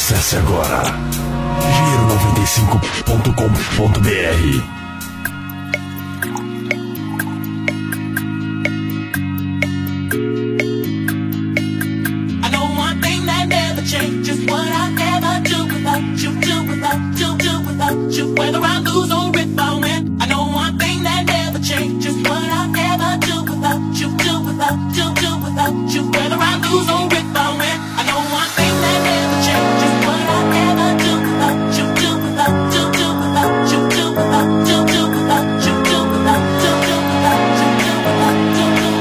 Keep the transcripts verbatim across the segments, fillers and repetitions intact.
Acesse agora giro noventa e cinco ponto com ponto b r. Changes what I ever do without you, do without you, do without you. Whether I lose or if I win, I know one thing that never changes. What I ever do without you, do without you, do without you. Whether I lose or if I win, I know one thing that never changes. What I ever do without you, do without you, do without you, do without you, do without you, do without you, do without you, do without you, do without you, do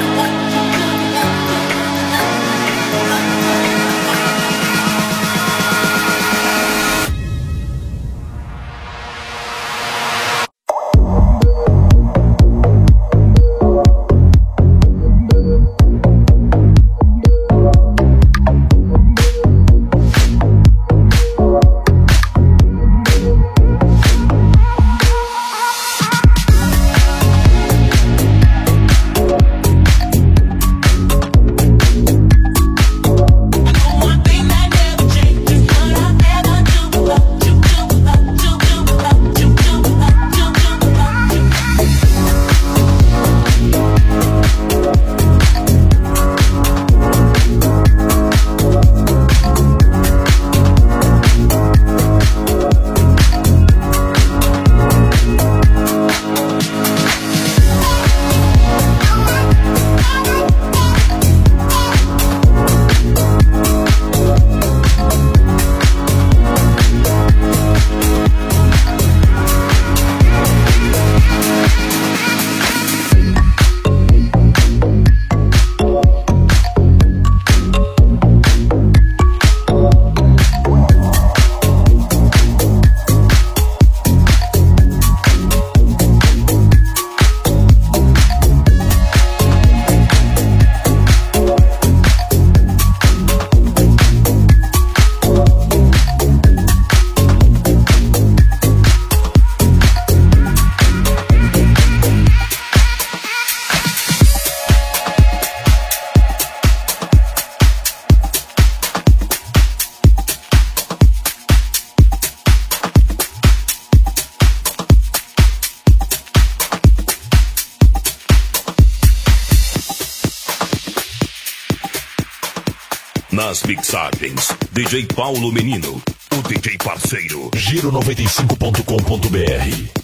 Nas mixagens, D J Paulo Menino, o D J parceiro. giro noventa e cinco ponto com ponto b r.